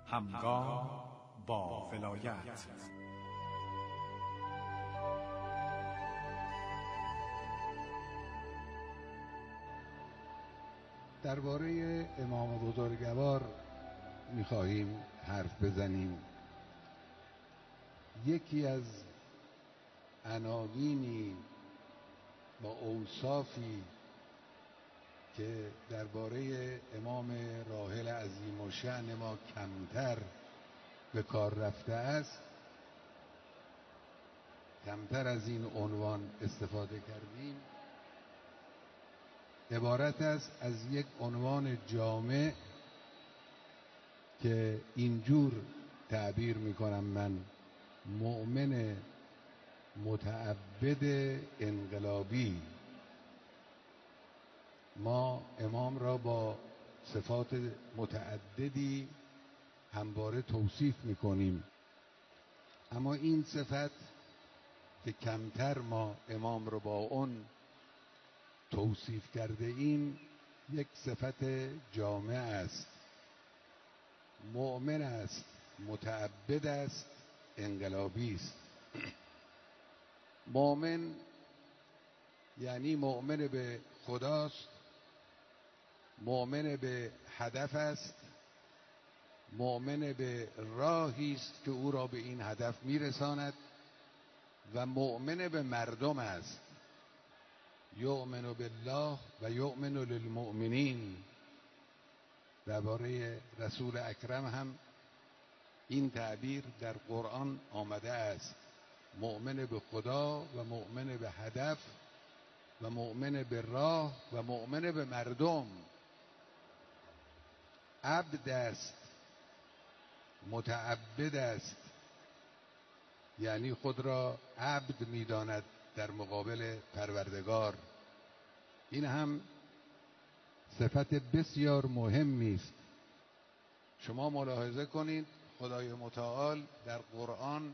همگام با ولایت. درباره امام بزرگوار می‌خواهیم حرف بزنیم. یکی از عناوینی با اوصافی که درباره امام راحل عظیم الشأن ما کمتر به کار رفته است، کمتر از این عنوان استفاده کردیم، عبارت است از یک عنوان جامع که اینجور تعبیر میکنم من: مؤمن متعبد انقلابی. ما امام را با صفات متعددی همواره توصیف میکنیم، اما این صفت که کمتر ما امام را با اون توصیف کرده ایم یک صفت جامع است. مؤمن است، متعبد است، انقلابی است. مؤمن یعنی مؤمن به خداست، مؤمن به هدف است، مؤمن به راهی است که او را به این هدف میرساند و مؤمن به مردم است. یؤمن بالله و یؤمن للمؤمنین. درباره رسول اکرم هم این تعبیر در قرآن آمده است: مؤمن به خدا و مؤمن به هدف و مؤمن به راه و مؤمن به مردم. عبد است، متعبد است، یعنی خود را عبد می‌داند در مقابل پروردگار. این هم صفت بسیار مهمی است. شما ملاحظه کنید خدای متعال در قرآن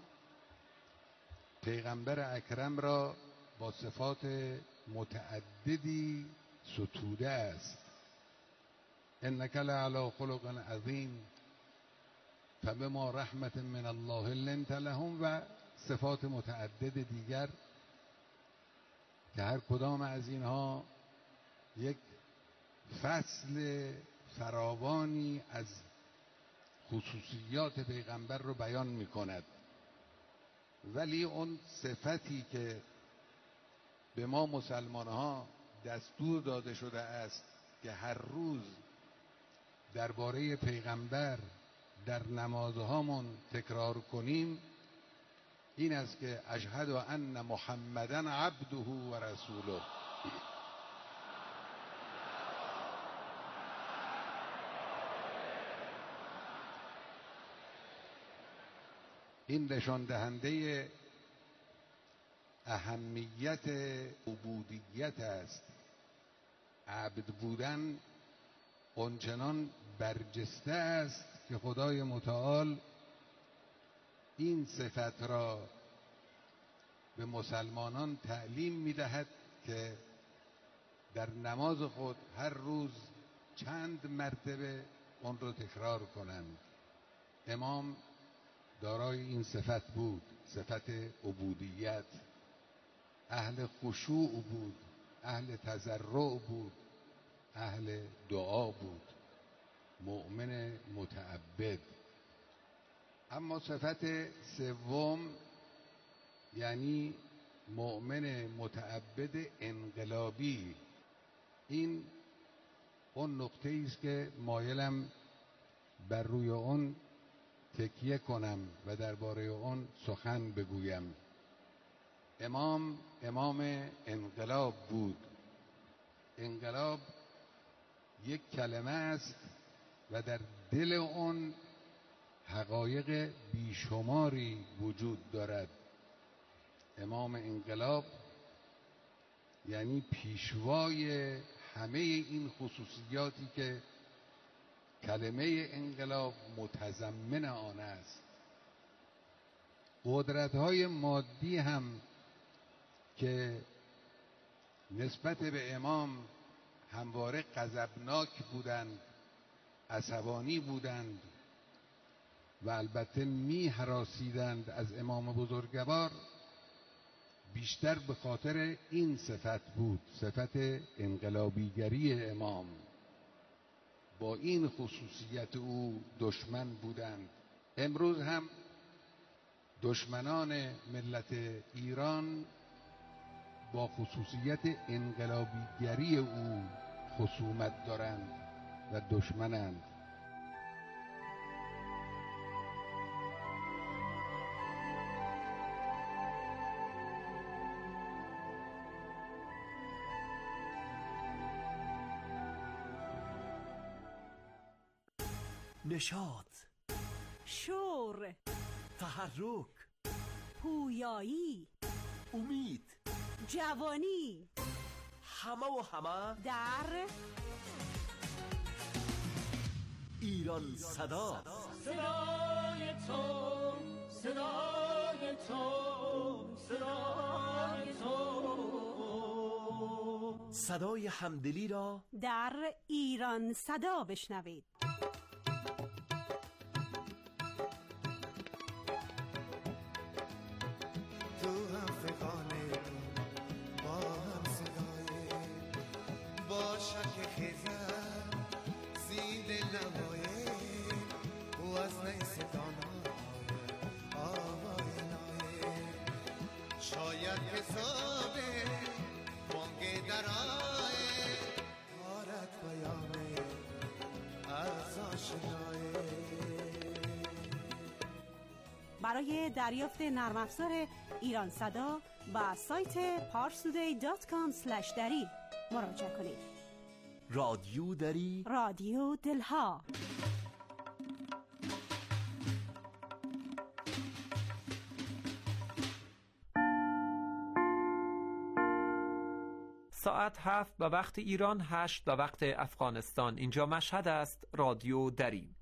پیغمبر اکرم را با صفات متعددی ستوده است. انک لعلی خلق عظیم فبما رحمت من الله لنت لهم و صفات متعدد دیگر که هر کدام از اینها یک فصل فراوانی از خصوصیات پیغمبر رو بیان می کند. ولی اون صفتی که به ما مسلمان ها دستور داده شده است که هر روز درباره پیغمبر در نمازهامون تکرار کنیم این است که اشهد ان محمدًا عبده و رسوله. این نشان دهنده اهمیت عبودیت است. عبد بودن اونچنان برجسته است که خدای متعال این صفت را به مسلمانان تعلیم می‌دهد که در نماز خود هر روز چند مرتبه اون رو تکرار کنند. امام دارای این صفت بود، صفت عبودیت. اهل خشوع بود، اهل تضرع بود، اهل دعا بود، مؤمن متعبد. اما صفت سوم یعنی مؤمن متعبد انقلابی، این اون نقطه‌ای است که مایلم بر روی اون تکیه کنم و درباره اون سخن بگویم. امام انقلاب بود. انقلاب یک کلمه است و در دل اون حقایق بیشماری وجود دارد. امام انقلاب یعنی پیشوای همه این خصوصیاتی که کلمه انقلاب متضمن آن است. قدرت‌های مادی هم که نسبت به امام همواره غضبناک بودند، عصبانی بودند، و البته می هراسیدند از امام بزرگوار، بیشتر به خاطر این صفت بود، صفت انقلابیگری امام. با این خصوصیت او دشمن بودند. امروز هم دشمنان ملت ایران با خصوصیت انقلابیگری او خصومت دارند و دشمنند. نشاط، شور، تحرک، پویایی، امید، جوانی، همه و همه در ایران صدا. صدای تو، صدای تو، صدای تو. صدای همدلی را در ایران صدا بشنوید. شاید حسابه بانگ درائه آرد پیامه از آشنایه. برای دریافت نرم افزار ایران صدا با سایت parstoday.com/dari مراجعه کنید. رادیو دری، رادیو دلها. ساعت 7 به وقت ایران، 8 به وقت افغانستان. اینجا مشهد است. رادیو دری.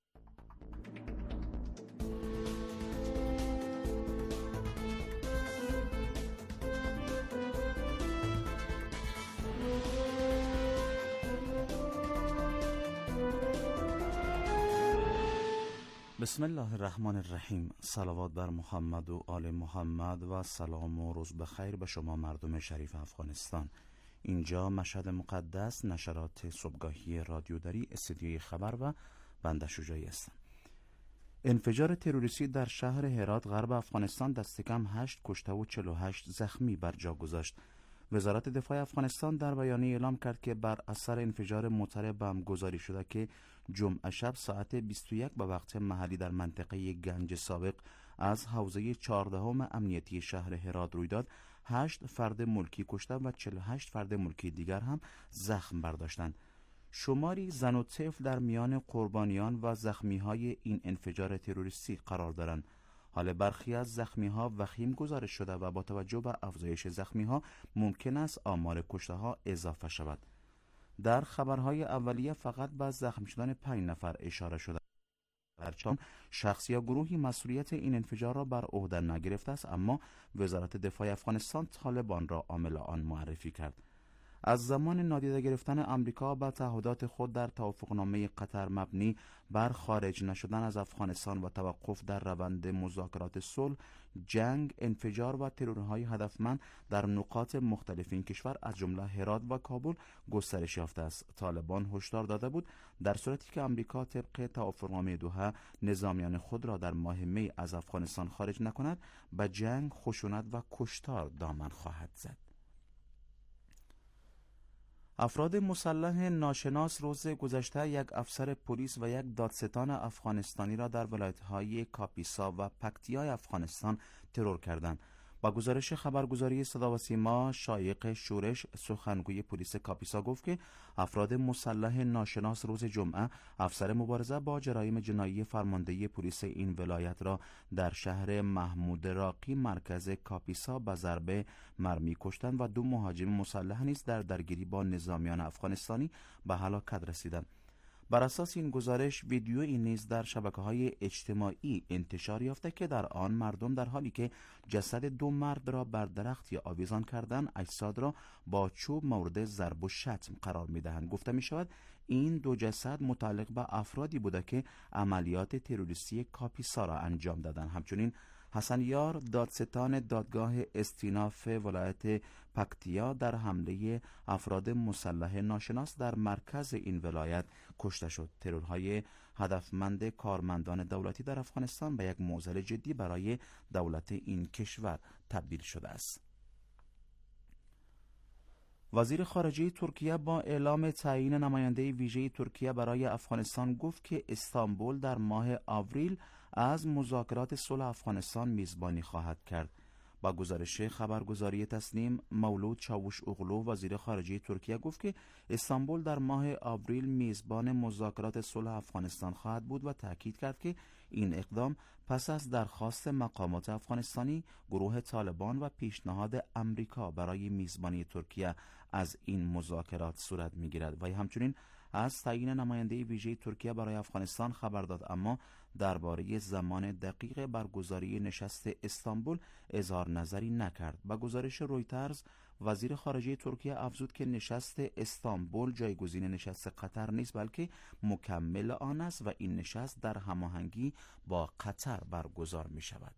بسم الله الرحمن الرحیم. صلوات بر محمد و آل محمد و سلام و روز بخیر به شما مردم شریف افغانستان. اینجا مشهد مقدس، نشرات صبحگاهی رادیو دری، استودیوی خبر و بنده شجاعی هستم. انفجار تروریستی در شهر هرات غرب افغانستان دست کم 8 کشته و 48 زخمی بر جا گذاشت. وزارت دفاع افغانستان در بیانیه اعلام کرد که بر اثر انفجار موتر بم گذاری شده که جمعه شب ساعت 21 به وقت محلی در منطقه گنج سابق از حوزه 14 امنیتی شهر هرات روی داد، 8 فرد ملکی کشته و 48 فرد ملکی دیگر هم زخم برداشتند. شماری زن و طفل در میان قربانیان و زخمی‌های این انفجار تروریستی قرار دارند. حال برخی از زخمی‌ها وخیم گزارش شده و با توجه به افزایش زخمی‌ها ممکن است آمار کشته‌ها اضافه شود. در خبرهای اولیه فقط به زخمی شدن 5 نفر اشاره شده. هرچند شخص یا گروهی مسئولیت این انفجار را بر عهده نگرفته است، اما وزارت دفاع افغانستان طالبان را عامل آن معرفی کرد. از زمان نادیده گرفتن امریکا به تعهدات خود در توافقنامه قطر مبنی بر خارج نشدن از افغانستان و توقف در روند مذاکرات صلح، جنگ، انفجار و ترورهای هدفمند در نقاط مختلف این کشور از جمله هرات و کابل گسترش یافته است. طالبان هشدار داده بود در صورتی که امریکا طبق توافقنامه دوحه نظامیان خود را در ماه می از افغانستان خارج نکند، به جنگ، خشونت و کشتار دامن خواهد زد. افراد مسلح ناشناس روز گذشته یک افسر پلیس و یک دادستان افغانستانی را در ولایت‌های کاپیسا و پکتیای افغانستان ترور کردند. با گزارش خبرگزاری صدا و سیما شایق شورش، سخنگوی پلیس کاپیسا گفت که افراد مسلح ناشناس روز جمعه افسر مبارزه با جرایم جنایی فرماندهی پلیس این ولایت را در شهر محمود راقی مرکز کاپیسا به ضربه مرمی کشتند و 2 مهاجم مسلح نیز در درگیری با نظامیان افغانستانی به هلاکت رسیدند. بر اساس این گزارش ویدیویی نیز در شبکه‌های اجتماعی انتشار یافته که در آن مردم در حالی که جسد دو مرد را بر درختی آویزان کردن اجساد را با چوب مورد ضرب و شتم قرار می‌دهند. گفته می‌شود این دو جسد متعلق به افرادی بوده که عملیات تروریستی کاپیسا را انجام دادند. همچنین حسن یار دادستان دادگاه استیناف ولایت پکتیا در حمله افراد مسلح ناشناس در مرکز این ولایت کشته شد. ترورهای هدفمند کارمندان دولتی در افغانستان به یک معضل جدی برای دولت این کشور تبدیل شده است. وزیر خارجه ترکیه با اعلام تعیین نماینده ویژه ترکیه برای افغانستان گفت که استانبول در ماه آوریل از مذاکرات صلح افغانستان میزبانی خواهد کرد. با گزارش خبرگزاری تسنیم، مولود چاوش اوغلو وزیر خارجه ترکیه گفت که استانبول در ماه آوریل میزبان مذاکرات صلح افغانستان خواهد بود و تاکید کرد که این اقدام پس از درخواست مقامات افغانستانی، گروه طالبان و پیشنهاد امریکا برای میزبانی ترکیه از این مذاکرات صورت میگیرد. و همچنین از تعیین نماینده ویژه ترکیه برای افغانستان خبر داد، اما درباره زمان دقیق برگزاری نشست استانبول اظهار نظری نکرد. با گزارش رویترز، وزیر خارجه ترکیه افزود که نشست استانبول جایگزین نشست قطر نیست بلکه مکمل آن است و این نشست در هماهنگی با قطر برگزار می شود.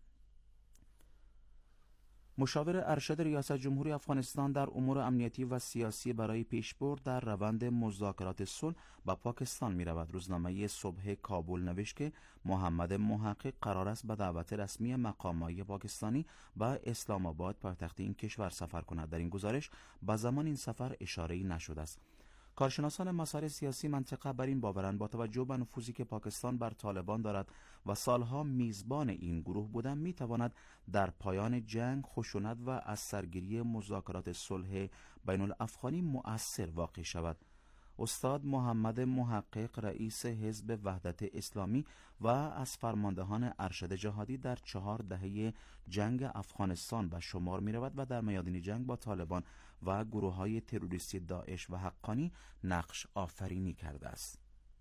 مشاور ارشد ریاست جمهوری افغانستان در امور امنیتی و سیاسی برای پیشبرد در روند مذاکرات صلح با پاکستان می رود. روزنامه صبح کابل نوشت که محمد محقق قرار است به دعوت رسمی مقامات پاکستانی به اسلام آباد پایتخت این کشور سفر کند. در این گزارش به زمان این سفر اشاره‌ای نشده است. کارشناسان مسائل سیاسی منطقه بر این باورند با توجه به نفوذی که پاکستان بر طالبان دارد و سالها میزبان این گروه بودن میتواند در پایان جنگ خشونت و از سرگیری مذاکرات صلح بین الافغانی مؤثر واقع شود. استاد محمد محقق رئیس حزب وحدت اسلامی و از فرماندهان ارشد جهادی در 4 دهه جنگ افغانستان به شمار می رود و در میادین جنگ با طالبان و گروه‌های تروریستی داعش و حقانی نقش آفرینی کرده است.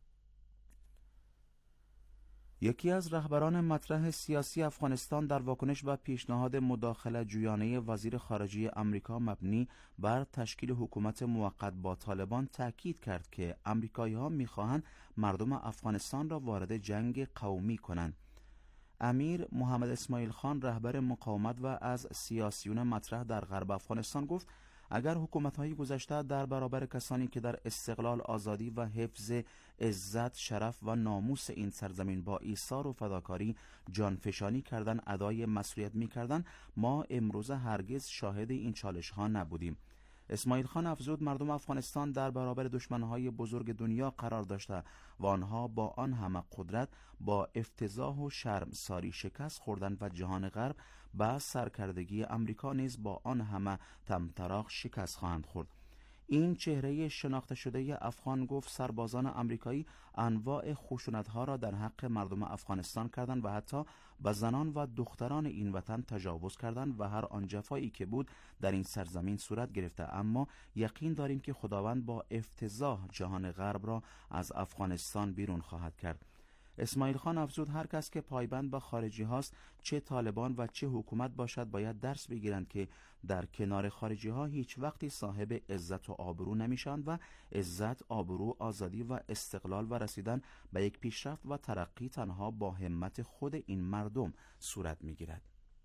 یکی از رهبران مطرح سیاسی افغانستان در واکنش به پیشنهاد مداخله جویانه وزیر خارجه امریکا مبنی بر تشکیل حکومت موقت با طالبان تاکید کرد که امریکایی‌ها می‌خواهند مردم افغانستان را وارد جنگ قومی کنند. امیر محمد اسماعیل خان رهبر مقاومت و از سیاسیون مطرح در غرب افغانستان گفت اگر حکومت‌های گذشته در برابر کسانی که در استقلال، آزادی و حفظ عزت، شرف و ناموس این سرزمین با ایثار و فداکاری جانفشانی کردن ادای مسئولیت می‌کردند، ما امروز هرگز شاهد این چالش‌ها نبودیم. اسماعیل خان افزود مردم افغانستان در برابر دشمن‌های بزرگ دنیا قرار داشته و آنها با آن همه قدرت با افتضاح و شرمساری شکست خوردند و جهان غرب با سرکردگی امریکا نیز با آن همه طمطراق شکست خواهند خورد. این چهره شناخته شده افغان گفت سربازان امریکایی انواع خشونت‌ها را در حق مردم افغانستان کردند و حتی به زنان و دختران این وطن تجاوز کردند و هر آن جفایی که بود در این سرزمین صورت گرفته، اما یقین داریم که خداوند با افتضاح جهان غرب را از افغانستان بیرون خواهد کرد. اسماعیل خان افزود هر کس که پایبند به خارجی هاست، چه طالبان و چه حکومت باشد، باید درس بگیرند که در کنار خارجی ها هیچ وقتی صاحب عزت و آبرو نمیشند و عزت، آبرو، آزادی و استقلال و رسیدن به یک پیشرفت و ترقی تنها با همت خود این مردم صورت میگیرد.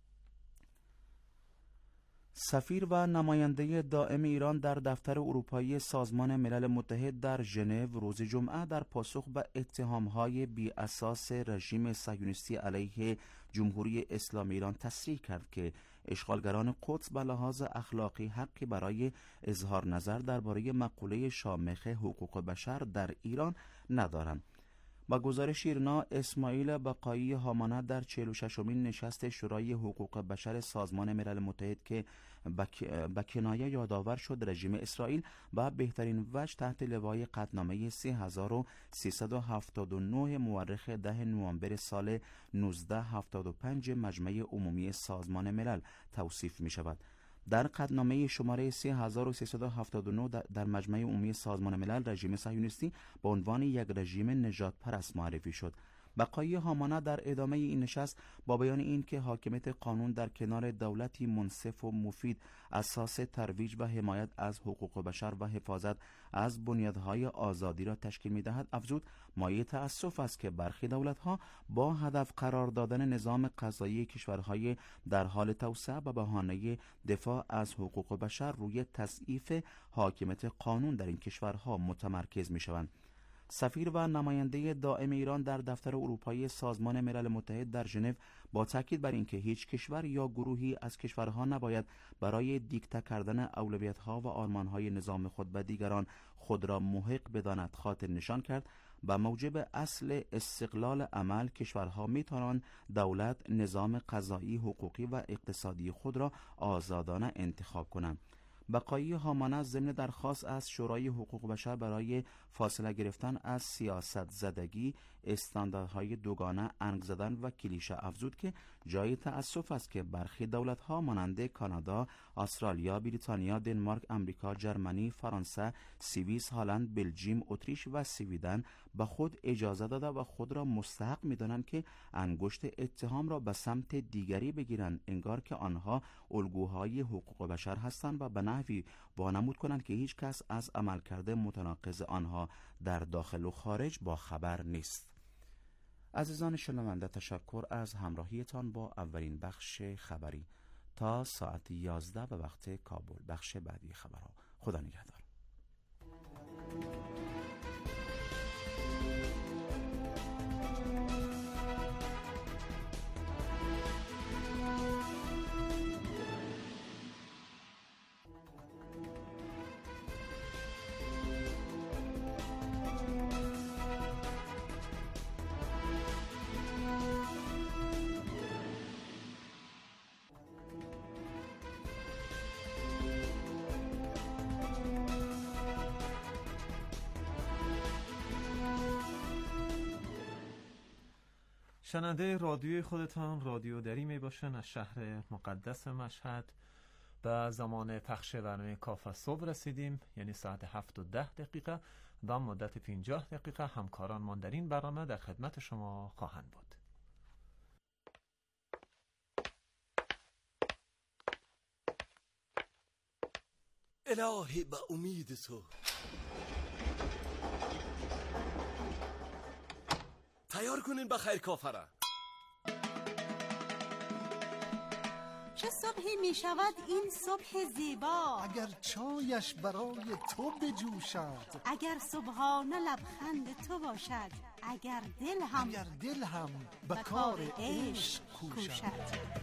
سفیر و نماینده دائم ایران در دفتر اروپایی سازمان ملل متحد در ژنو روز جمعه در پاسخ به اتهام‌های بی اساس رژیم صهیونیستی علیه جمهوری اسلامی ایران تصریح کرد که اشغالگران قدس به لحاظ اخلاقی حقی برای اظهار نظر درباره مقوله شامخ حقوق بشر در ایران ندارند. با گزارش ایرنا، اسماعیل بقایی هامانت در 46مین نشست شورای حقوق بشر سازمان ملل متحد که به کنایه یادآور شد رژیم اسرائیل با بهترین وجه تحت لوای قطعنامه 3379 مورخ 10 نوامبر سال 1975 مجمع عمومی سازمان ملل توصیف می شود. در قطعنامه شماره 3379 در مجمع عمومی سازمان ملل رژیم صهیونیستی به عنوان یک رژیم نژاد پرست معرفی شد. بقای هامانه در ادامه این نشست با بیان این که حاکمیت قانون در کنار دولتی منصف و مفید اساس ترویج و حمایت از حقوق بشر و حفاظت از بنیادهای آزادی را تشکیل می‌دهد، افزود مایه تأسف است که برخی دولت‌ها با هدف قرار دادن نظام قضایی کشورهای در حال توسعه به بهانه دفاع از حقوق بشر روی تضعیف حاکمیت قانون در این کشورها متمرکز می‌شوند. سفیر و نماینده دائم ایران در دفتر اروپایی سازمان ملل متحد در ژنو با تاکید بر اینکه هیچ کشور یا گروهی از کشورها نباید برای دیکته کردن اولویت‌ها و آرمان‌های نظام خود به دیگران خود را محق بداند خاطر نشان کرد و موجب اصل استقلال عمل کشورها می‌توانند دولت، نظام قضایی، حقوقی و اقتصادی خود را آزادانه انتخاب کنند. بقایی هامانه ضمن درخواست از شورای حقوق بشر برای فاصله گرفتن از سیاست زدگی، استانداردهای دوگانه، انگ زدن و کلیشه افزود که جای تأسف است که برخی دولت‌ها مانند کانادا، استرالیا، بریتانیا، دنمارک، امریکا، جرمنی، فرانسه، سوئیس، هلند، بلژیم، اتریش و سویدن به خود اجازه داده و خود را مستحق می‌دانند که انگشت اتهام را به سمت دیگری بگیرند، انگار که آنها الگوهای حقوق بشر هستند و به نحوی وانمود کنند که هیچ کس از عملکرد متناقض آنها در داخل و خارج با خبر نیست. عزیزان شنونده، تشکر از همراهیتان با اولین بخش خبری. تا ساعت 11 به وقت کابل بخش بعدی خبرها. خدا نگهدار. شنونده رادیوی خودتان رادیو دری می باشن از شهر مقدس مشهد. به زمان پخش برنامه کاف صبح رسیدیم، یعنی ساعت 7:10 و مدت 50 دقیقه همکاران من در این برنامه در خدمت شما خواهند بود. الهی به امید تو تیار کنین بخیر کافره. چه صبحی می شود این صبح زیبا، اگر چایش برای تو بجوشد، اگر صبحانه لبخند تو باشد، اگر دل هم به کار عشق کوشد.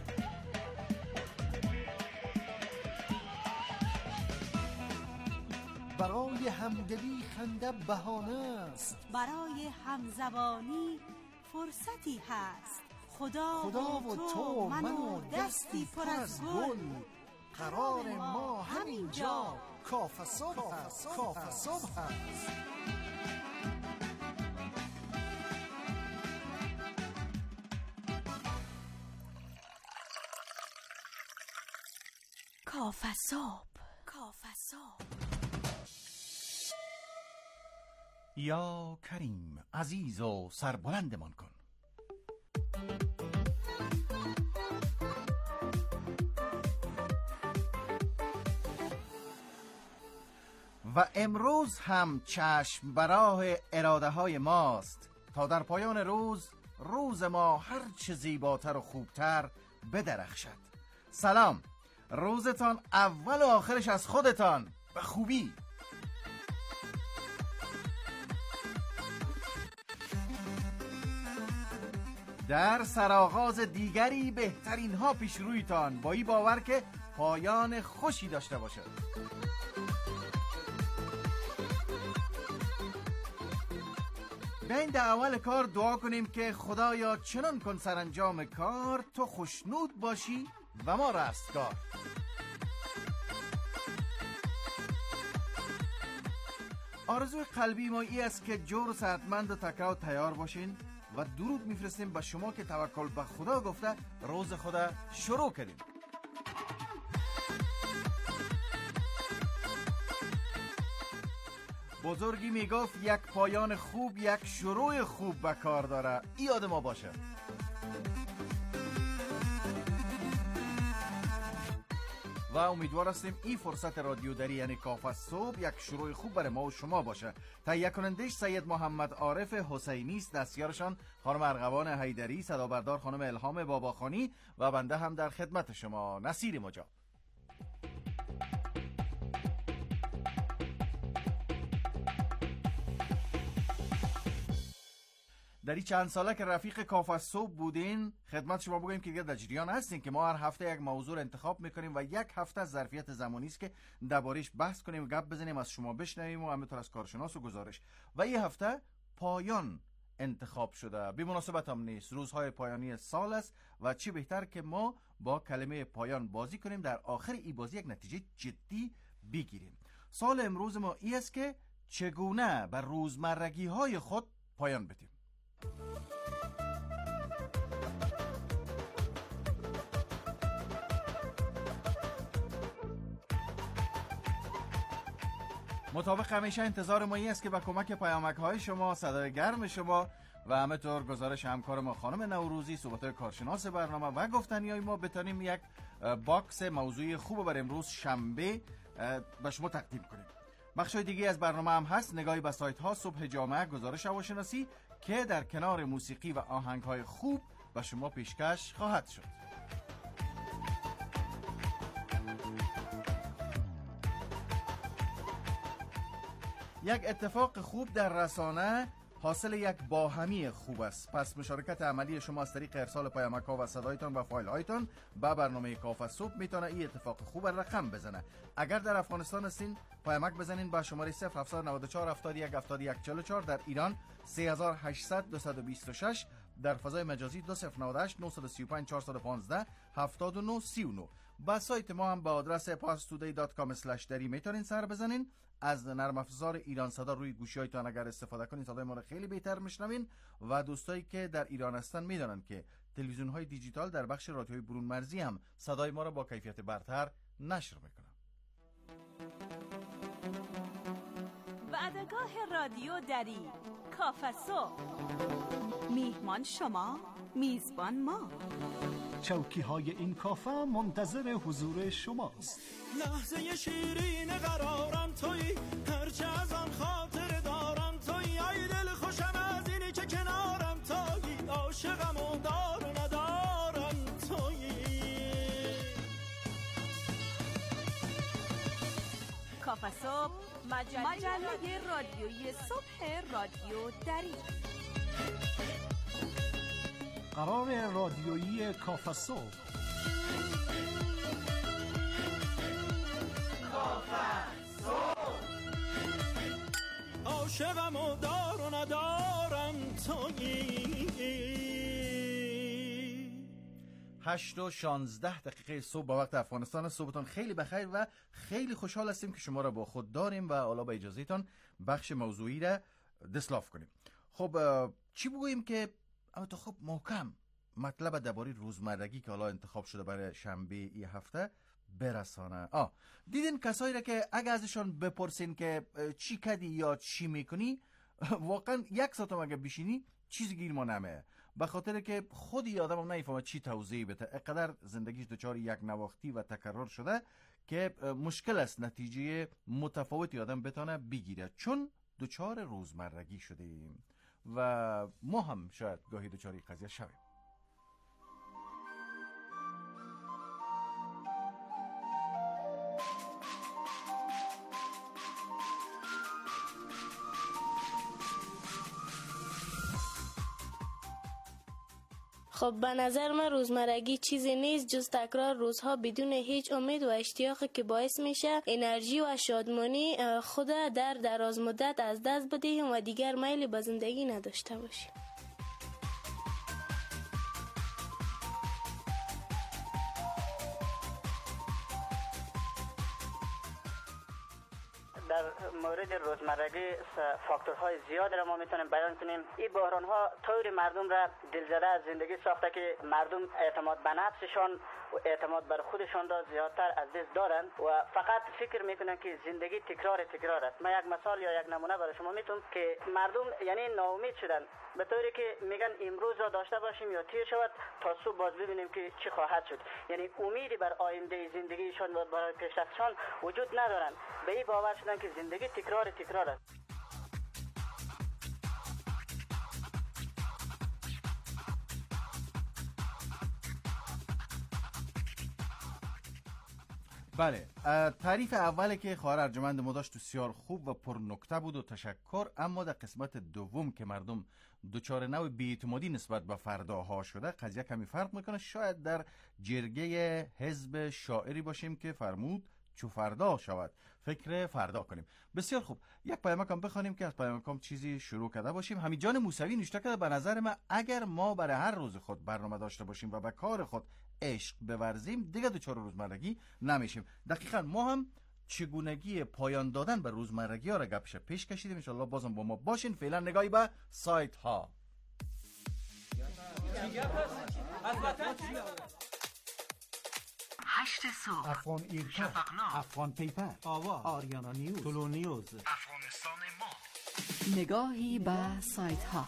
برای همدلی خنده بهانه است، برای همزبانی فرصتی هست. خدا و تو من و دستی پر از گل، قرار ما همینجا کاف صبح هست. کاف صبح. یا کریم عزیز و سربلندمان کن. و امروز هم چشم براه اراده های ماست تا در پایان روز ما هر چه زیباتر و خوبتر بدرخشد. سلام، روزتان اول و آخرش از خودتان به خوبی. در سرآغاز دیگری بهترین ها پیش رویتان، با این باور که پایان خوشی داشته باشد. بیاین در اول کار دعا کنیم که خدایا چنان کن سرانجام کار تو خوشنود باشی و ما رستگار. آرزوی قلبی ما ای است که جور و صحتمند و تکرار تیار باشین و درود میفرستیم به شما که توکل به خدا گفته روز خدا شروع کردیم. بزرگی میگفت یک پایان خوب یک شروع خوب به کار داره. یاد ما باشه. و امیدوار هستیم این فرصت رادیو دری یعنی کافه صبح یک شروع خوب برای ما و شما باشه. تهیه کنندش سید محمد عارف حسینی است، دستیارشان خانم ارغوان حیدری، صدابردار خانم الهام باباخانی و بنده هم در خدمت شما نصیر مجاب. در این چند ساله که رفیق کافه صبح بودین خدمت شما بگویم که دیگه در جریان هستین که ما هر هفته یک موضوع انتخاب میکنیم و یک هفته ظرفیت زمانی است که دربارش بحث کنیم، گپ بزنیم، از شما بشنویم و همینطور از کارشناس و گزارش. و این هفته پایان انتخاب شده، بی مناسبت هم نیست، روزهای پایانی سال است و چی بهتر که ما با کلمه پایان بازی کنیم، در آخر این بازی یک نتیجه جدی بگیریم. سال امروز ما این است که چگونه بر روزمرگی های خود پایان بدیم. مطابق همیشه انتظار ما این است که با کمک پیامک‌های شما، صدای گرم شما و همینطور گزارش همکار ما خانم نوروزی، صحبت‌های کارشناس برنامه و گفتنی‌های ما بتونیم یک باکس موضوعی خوب بر امروز شنبه به شما تقدیم کنیم. بخش‌های دیگه از برنامه هم هست، نگاهی به سایت‌ها، صبح جامعه، گزارش هواشناسی که در کنار موسیقی و آهنگ‌های خوب به شما پیشکش خواهد شد. یک اتفاق خوب در رسانه حاصل یک باهمی خوب است. پس مشارکت عملی شما از طریق ارسال پیامک‌ها و صدایتان و فایل‌هایتان به برنامه کافه صبح میتونه این اتفاق خوب رقم بزنه. اگر در افغانستان هستین پیامک بزنین با شماره 0794 71 71 44، در ایران 3800 226، در فضای مجازی 2098 935 415 7939. با سایت ما هم با آدرس pastoday.com/dari میتونین سر بزنین. از نرم افزار ایران صدا روی گوشی‌هایتان اگر استفاده کنین صدای ما رو خیلی بهتر میشنوین و دوستایی که در ایران هستن میدونن که تلویزیون‌های دیجیتال در بخش رادیوهای برون مرزی هم صدای ما رو با کیفیت برتر نشر میکنن. وعدگاه رادیو دری، کافه صبح، میهمان شما، میزبان ما. چوکی های این کافه منتظر حضور شماست. لحظه شیرین قرارم تویی، هرچه از آن خاطر دارم تویی، ای دل خوشم از اینی که کنارم تویی، عاشقم و دار و ندارم تویی. کافه صبح، مجله رادیویی صبح رادیو دری. قرار رادیویی کافه صبح. عاشقم و دار و ندارم تویی. 8:16 صبح با وقت افغانستان. صبحتون خیلی بخیر و خیلی خوشحال هستیم که شما را با خود داریم و حالا با اجازهتون بخش موضوعی را دسلاف کنیم. خب چی بگوییم که تو خب محکم مطلب درباره روزمرگی که حالا انتخاب شده برای شنبه این هفته برسانه. دیدین کسایی را که اگه ازشان بپرسین که چی کردی یا چی میکنی، واقعا یک ساعت اگه بشینی چیزی گیر ما نمیه، به خاطر که خودی آدم هم نمیفهمه چی توضیح بده. اقدر زندگیش دچار یک نواختی و تکرار شده که مشکل است نتیجه متفاوتی آدم بتونه بگیره، چون دچار روزمرگی شدیم و ما هم شاید گاهی دچار این قضیه شویم. خب به نظر من روزمرگی چیزی نیست جز تکرار روزها بدون هیچ امید و اشتیاقی که باعث میشه انرژی و شادمانی خود در دراز مدت از دست بدهیم و دیگر میلی به زندگی نداشته باشیم. در مورد روزمرگی فاکتورهای زیاد را ما میتونیم بیان کنیم. این بحران ها طور مردم را دلزده از زندگی ساخته که مردم اعتماد به نفسشان و اعتماد بر خودشان را زیادتر از دست دارند و فقط فکر میکنن که زندگی تکرار است. من یک مثال یا یک نمونه برای شما میتونم که مردم یعنی ناامید شدن به طوری که میگن امروز را داشته باشیم یا تیر شود تا صبح باز ببینیم که چی خواهد شد. یعنی امیدی بر آینده زندگیشان و برای پیشرفتشان وجود ندارند. به این باور شدن که زندگی تکرار است. بله، تعریف اولی که خواهر ارجمند ما داشت بسیار خوب و پر نکته بود و تشکر. اما در قسمت دوم که مردم دچار نوع بی‌اعتمادی نسبت به فرداها شده، قضیه کمی فرق میکنه. شاید در جرگه حزب شاعری باشیم که فرمود چو فردا شود فکر فردا کنیم. بسیار خوب، یک پیامک هم بخوانیم که از پیامک هم چیزی شروع کرده باشیم. حمیدجان موسوی نوشته کرده به نظر من اگر ما برای هر روز خود برنامه داشته باشیم و به کار خود عشق بورزیم دیگه دچار روزمرگی نمیشیم. دقیقاً ما هم چگونگی پایان دادن به روزمرگی ها را گپش پیش کشیدیم. ان شاءالله بازم با ما باشین. فعلا نگاهی به سایت ها. 8 صبح افغان ایرکا، افغان پیپر، آوا، آریانا نیوز، طلو نیوز، افغانستان ما. نگاهی به سایت ها.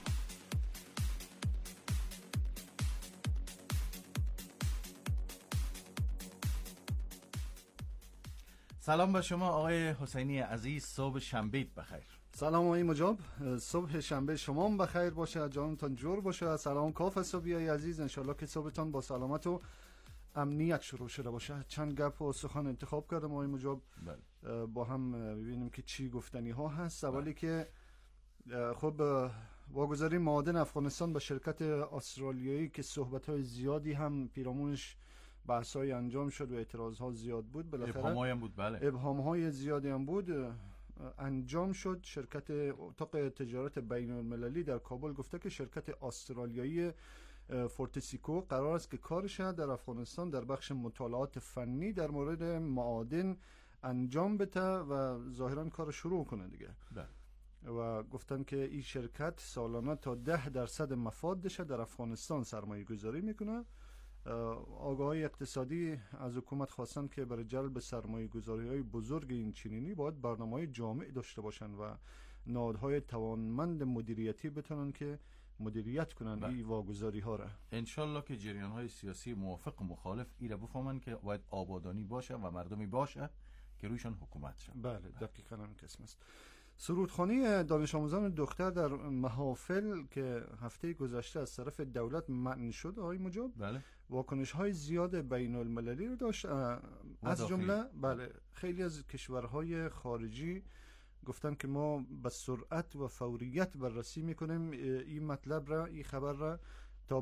سلام به شما آقای حسینی عزیز، صبح شنبه بخیر. سلام آقای مجاب، صبح شنبه شما هم بخیر باشه، جانتان جور باشه. سلام کاف صبحی عزیز، انشالله که صبحتان با سلامت و امنیت شروع شده باشه. چند گپ و سخن انتخاب کردم آقای مجاب، با هم ببینیم که چی گفتنی ها هست. اولی که خب واگذاری معادن افغانستان به شرکت استرالیایی که صحبت های زیادی هم پیرامونش بحث‌های انجام شد و اعتراض‌ها زیاد بود، بالاخره ابهام‌های هم بود. بله، ابهام‌های زیادی هم بود، انجام شد. شرکت اتاق تجارت بین‌المللی در کابل گفته که شرکت استرالیایی فورتسیکو قرار است که کارش در افغانستان در بخش مطالعات فنی در مورد معادن انجام بده و ظاهراً کار شروع کنه دیگه. و گفتن که این شرکت سالانه تا 10% مفادش در افغانستان سرمایه گذاری میکنه. آگاهی اقتصادی از حکومت خواستن که برای جلب سرمایه گذاری های بزرگ این چنینی باید برنامه جامع داشته باشن و نهادهای توانمند مدیریتی بتونن که مدیریت کنن این واگذاری ها را. انشالله که جریان های سیاسی موافق و مخالف ایره بفهمن که باید آبادانی باشه و مردمی باشه که رویشان حکومت شن. بله، دقیقاً هم قسم است. سرودخوانی دانش آموزان دختر در محافل که هفته گذشته از طرف دولت منع شد آقای مجاب، بله، واکنش های زیاد بین المللی رو داشت. از جمله بله خیلی از کشورهای خارجی گفتن که ما به سرعت و فوریت بررسی میکنیم این مطلب را، این خبر را، تا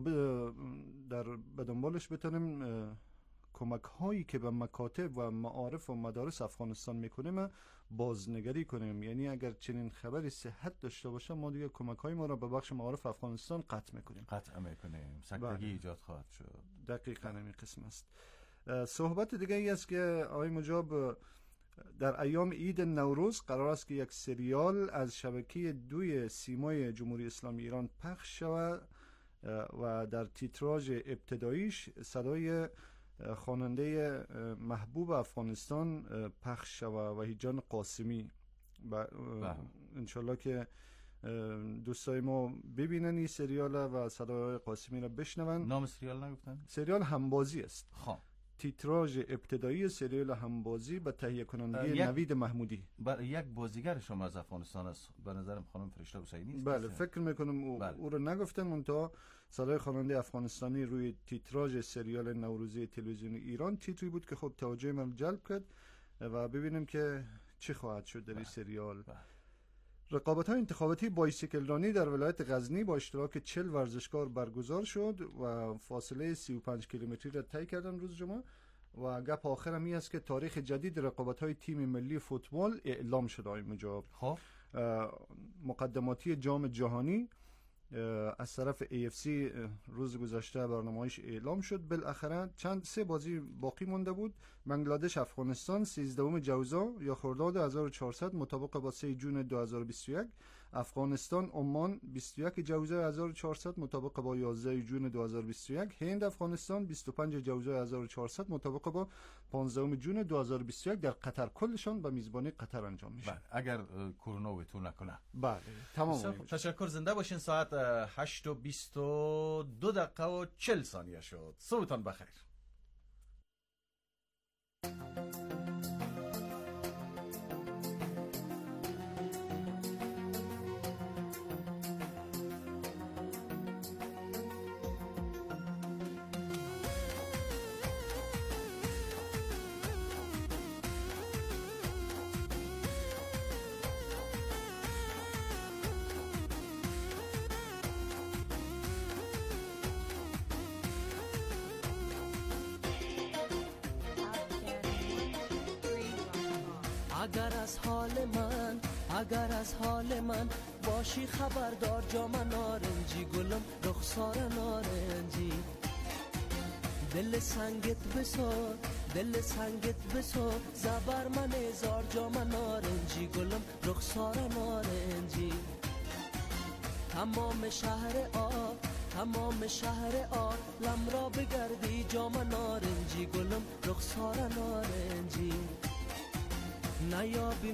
به دنبالش بتونیم کمک هایی که به مکاتب و معارف و مدارس افغانستان میکنیم بازنگری کنیم. یعنی اگر چنین خبری صحت داشته باشه ما دیگه کمک های ما را به بخش معارف افغانستان قطع میکنیم. سکتگی ایجاد خواهد شد. دقیقاً همین قسم است. صحبت دیگه ای است که آقای مجاب در ایام عید نوروز قرار است که یک سریال از شبکه 2 سیمای جمهوری اسلامی ایران پخش شود و در تیتراژ ابتداییش صدای خواننده محبوب افغانستان پخش شود، وحیدجان قاسمی. انشالله که دوستای ما ببینن این سریال و صدای قاسمی را بشنون. نام سریال نگفتن؟ سریال همبازی است. خب تیتراژ ابتدایی سریال همبازی به تهیه کننده نوید محمودی. یک بازیگر شما از افغانستان است، به نظرم خانم فرشته حسینی است. بله، فکر میکنم او رو نگفتن، منتها صدای خواننده افغانستانی روی تیتراژ سریال نوروزی تلویزیونی ایران تیتری بود که خب توجه من جلب کرد و ببینیم که چی خواهد شد در این سریال. رقابت‌های انتخاباتی بایسیکل رانی در ولایت غزنی با اشتراک 40 ورزشکار برگزار شد و فاصله 35 کیلومتری را طی کردن روز جمعه. و گپ آخر هم این است که تاریخ جدید رقابت‌های تیم ملی فوتبال اعلام شد آقای مجاب. خب مقدماتی جام جهانی از طرف AFC روز گذشته برنامه‌اش اعلام شد. بالاخره سه بازی باقی مونده بود. بنگلادش افغانستان 13 جوزا یا خرداد 1400 مطابق با 3 جون 2021 افغانستان عمان 21 جوزای 1400 مطابق با 11 جون 2021. هند افغانستان 25 جوزای 1400 مطابق با 15 جون 2021 در قطر. کلشان به میزبانی قطر انجام میشه. بله، اگر کرونا ویتون نکنه. بله، تمام. تشکر، زنده باشین. ساعت 8:22 و 40 ثانیه شد. صبحتان بخیر. اگر از حال من باشی خبردار، جام نارنجی گلم رخسار نارنجی. دل سنگت بسو زبر من هزار، جام نارنجی گلم رخسار نارنجی. تمام شهر آب لم را بگردی، جام نارنجی گلم رخسار نارنجی. نیابی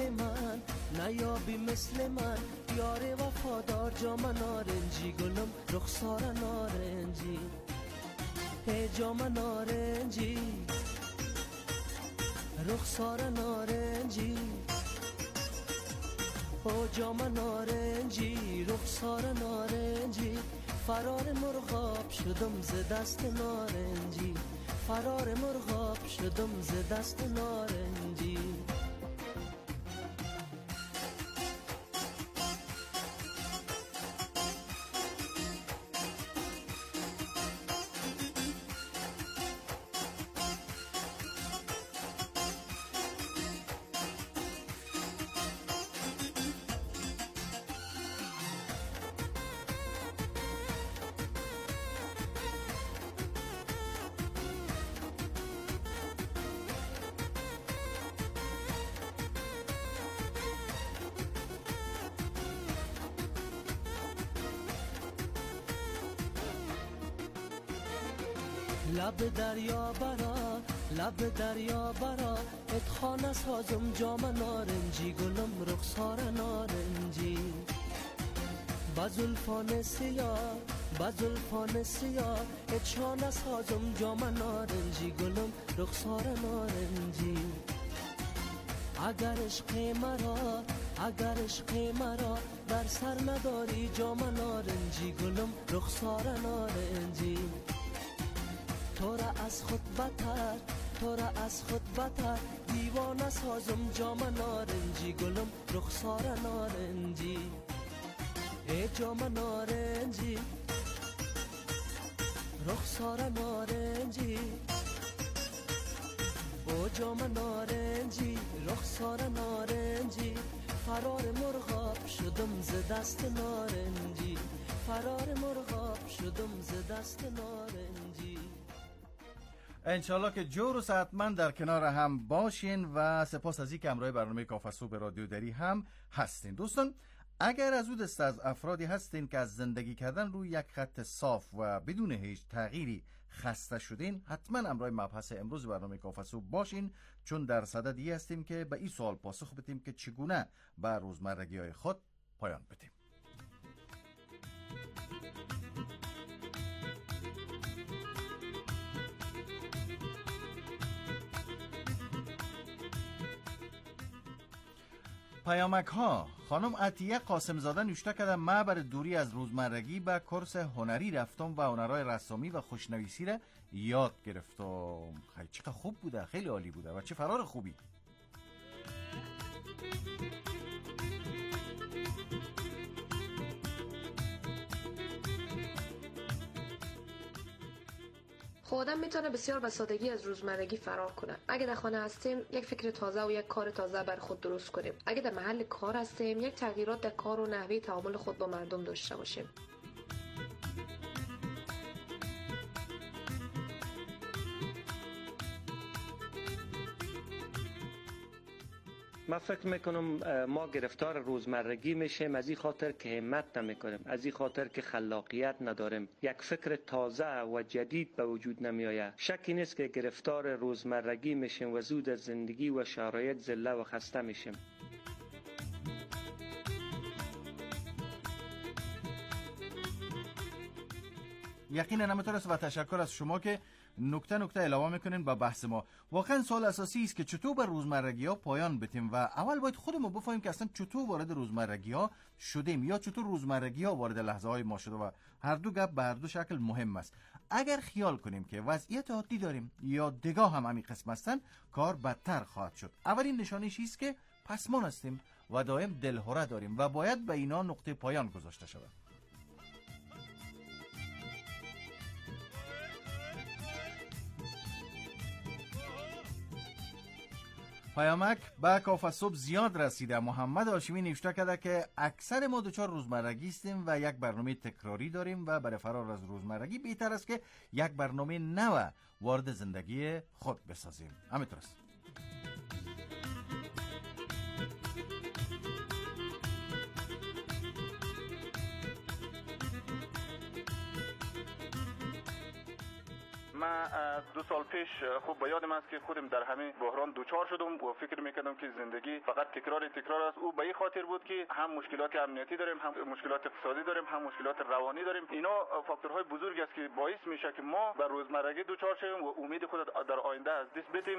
مثل من یار وفادار، جام نارنجی گلم رخسار نارنجی. ای جام نارنجی رخسار نارنجی، او جام نارنجی رخسار نارنجی. فرار مرغاب شدم ز دست نارنجی، فرار مرغاب شدم ز دست نارنجی. لب دریا برا اتخانه سازم، جام نارنجی گلم رخسار نارنجی. بزلفان سیاه اتشانه سازم، جام نارنجی گلم رخسار نارنجی. اگر عشق مرا در سر نداری، جام نارنجی گلم رخسار نارنجی. تو را از خود بتر دیوانه سازم، جام نارنجی گلم رخسار نارنجی. ای جام نارنجی رخسار نارنجی، او جام نارنجی رخسار نارنجی. فرار مرغاب شدم ز دست نارنجی، فرار مرغاب شدم ز دست نارنجی. انشالله که جور و صحتمند در کنار هم باشین و سپاس از اینکه همراه برنامه کافه صبح رادیو دری هم هستین. دوستان، اگر از او دسته از افرادی هستین که از زندگی کردن روی یک خط صاف و بدون هیچ تغییری خسته شدین، حتما همراه مبحث امروز برنامه کافه صبح باشین، چون در صددی هستیم که به این سوال پاسخ بدیم که چگونه به روزمرگی های خود پایان بدیم. پیامک ها. خانم عطیه قاسم زاده نوشته کردم ما بر دوری از روزمرگی به کورس هنری رفتم و هنرهای رسامی و خوشنویسی را یاد گرفتم. خیلی چقدر خوب بوده، خیلی عالی بوده و چه فرار خوبی. آدم میتونه بسیار به سادگی از روزمرگی فرار کنه. اگه در خانه هستیم یک فکر تازه و یک کار تازه بر خود درست کنیم. اگه در محل کار هستیم یک تغییرات در کار و نحوه تعامل خود با مردم داشته باشیم. من فکر میکنم ما گرفتار روزمرگی میشیم از این خاطر که همت نمیکنیم، از این خاطر که خلاقیت نداریم، یک فکر تازه و جدید به وجود نمیآید. شکی نیست که گرفتار روزمرگی میشیم و زود از زندگی و شرایط ذله و خسته میشیم. یقینا همینطور است و تشکر از شما که نکته علاوه میکنین به بحث ما. واقعا سوال اساسی است که چطور به روزمرگی ها پایان بدیم و اول باید خودمون بفهمیم که اصلا چطور وارد روزمرگی ها شدیم یا چطور روزمرگی ها وارد لحظه های ما شده و هر دو گپ به هر دو شکل مهم است. اگر خیال کنیم که وضعیت عادی داریم یا دگاه هم همین قسم هستن، کار بدتر خواهد شد. اولین نشانش است که پسمان هستیم و دائم دلهره داریم و باید به اینا نقطه پایان گذاشته شود. پیامک به کافه صبح زیاد رسیده. محمد هاشمی نوشته کرده که اکثر ما دچار روزمرگی هستیم و یک برنامه تکراری داریم و برای فرار از روزمرگی بهتر است که یک برنامه نو وارد زندگی خود بسازیم. همینطور است. من 2 سال پیش خوب به یادم است که خودم در همین بحران دوچار شدم و فکر میکردم که زندگی فقط تکرار است. او به این خاطر بود که هم مشکلات امنیتی داریم، هم مشکلات اقتصادی داریم، هم مشکلات روانی داریم. اینا فاکتورهای بزرگی است که باعث میشه که ما به روزمرگی دوچار شویم و امید خود در آینده از دست بدیم.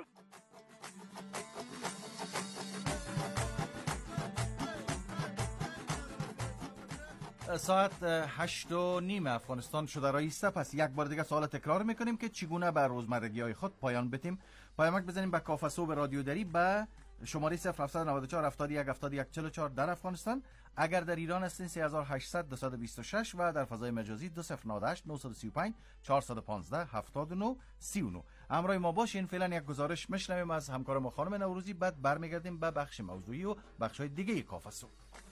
ساعت 8:30 افغانستان شده رایسته. پس یک بار دیگه سوال تکرار میکنیم که چگونه به روزمرگی های خود پایان بدیم. پیامک بزنیم به کافه صبح رادیو دری به شماره 0794 71 71 44 در افغانستان. اگر در ایران هستین 3800 226 و در فضای مجازی 2098 935 415 79 39. همراه ما باشین. فعلا یک گزارش میشنویم از همکار ما خانم نوروزی، بعد برمیگردیم به بخش موضوعی و بخش‌های دیگه کافه صبح.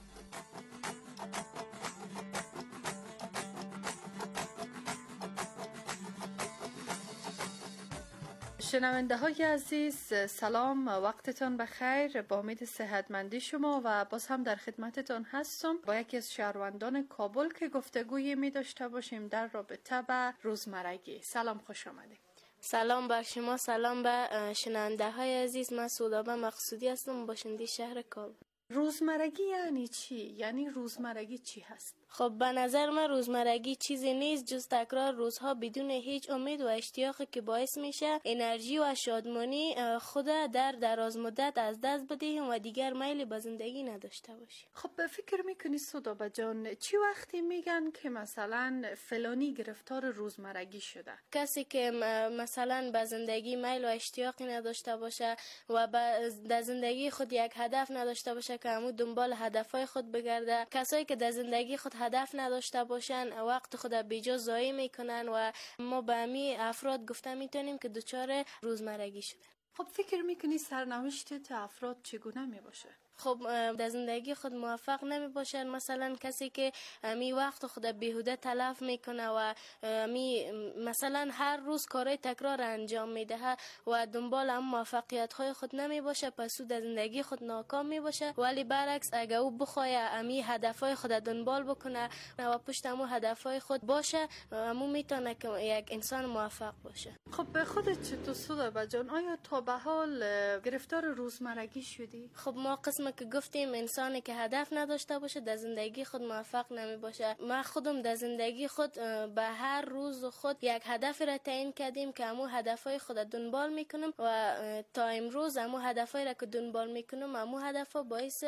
شنونده های عزیز، سلام، وقتتان بخیر. با امید صحتمندی شما و باز هم در خدمتتان هستم با یکی از شهروندان کابل که گفتگویی می داشته باشیم در رابطه با روزمرگی. سلام، خوش آمدید. سلام بر شما، سلام به شنونده های عزیز. من سودابه مقصودی هستم، باشنده شهر کابل. روزمرگی یعنی چی؟ یعنی روزمرگی چی هست؟ خب به نظر من روزمرگی چیزی نیست جز تکرار روزها بدون هیچ امید و اشتیاقی که باعث میشه انرژی و شادمانی خود در دراز مدت از دست بدهیم و دیگر میلی به زندگی نداشته باشیم. خب فکر میکنی سودابه جان چی وقتی میگن که مثلا فلانی گرفتار روزمرگی شده؟ کسی که مثلا به زندگی میل و اشتیاقی نداشته باشه و در زندگی خود یک هدف نداشته باشه که همون دنبال هدفهای خود بگرده. کسایی که در زندگی خود هدف نداشته باشن وقت خود بیجا ضایع میکنن و ما به همین افراد گفته میتونیم که دچار روزمرگی شدن. خب فکر میکنی سرنوشت افراد چگونه میباشه؟ خب در زندگی خود موفق نمی باشن. مثلا کسی که می وقت خود بیهوده تلف میکنه و می مثلا هر روز کارهای تکرار انجام میده و دنبال هم موفقیت های خود نمی باشه، پس او در زندگی خود ناکام می باشه. ولی برعکس اگه او بخواه امی هدفهای خود دنبال بکنه و پشت امو هدفهای خود باشه، امو میتونه که یک انسان موفق باشه. خب به خودت چطور سودابه جان؟ آیا تا به حال گرفتار روزمرگی شدی؟ خب ما قسم که گفتیم انسانی که هدف نداشته باشه در زندگی خود موفق نمی باشه. ما خودم در زندگی خود به هر روز خود یک هدف را تعیین کردیم که همون هدفهای خود دنبال میکنم و تا امروز همون هدفهای را که دنبال میکنم همون هدفها باعث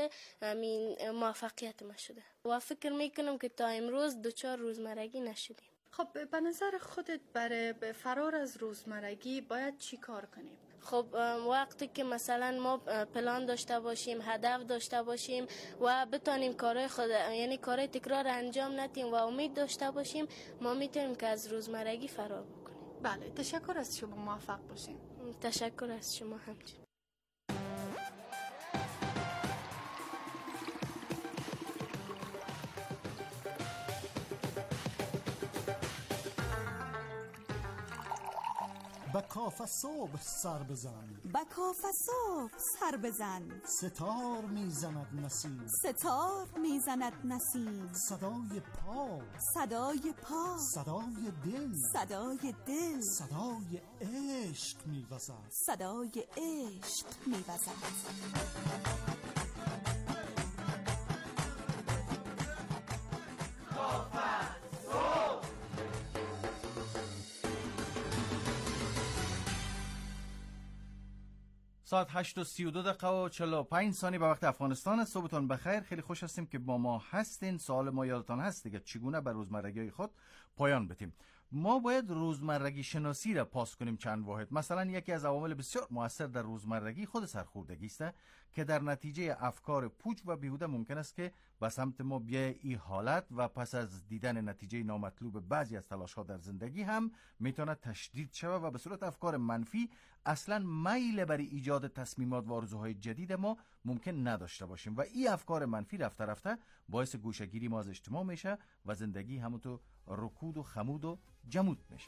موفقیت ما شده و فکر میکنم که تا امروز دچار روزمرگی نشدیم. خب به نظر خودت برای فرار از روزمرگی باید چی کار کنیم؟ خب وقتی که مثلا ما پلان داشته باشیم، هدف داشته باشیم و بتانیم کارهای خود یعنی کارهای تکرار انجام ندیم و امید داشته باشیم، ما میتونیم که از روزمرگی فرار بکنیم. بله، تشکر از شما، موفق باشیم. تشکر از شما همچنین. به کاف صبح سر بزن، به کاف صبح سر بزن. ستار میزند نسیم، ستار میزند نسیم. صدای پا، صدای پا، صدای دل، صدای دل، صدای عشق میوزد، صدای عشق میوزد. ساعت 8:32 و 45 ثانیه به وقت افغانستان. صبحتون بخیر. خیلی خوش هستیم که با ما هستین. سوال ما یادتان هست دیگه، چگونه به روزمرگی خود پایان بدیم. ما باید روزمرگی شناسی را پاس کنیم چند واحد. مثلا یکی از عوامل بسیار مؤثر در روزمرگی خود سرخوردگی است که در نتیجه افکار پوچ و بیهوده ممکن است که به سمت ما بیای این حالت و پس از دیدن نتیجه نامطلوب بعضی از تلاش ها در زندگی هم میتونه تشدید شود و به صورت افکار منفی اصلا میل برای ایجاد تصمیمات و آرزوهای جدید ما ممکن نداشته باشیم و این افکار منفی رفته رفته باعث گوشه‌گیری ما از اجتماع میشه و زندگی همونطور رکود و خمود و جمود میشه.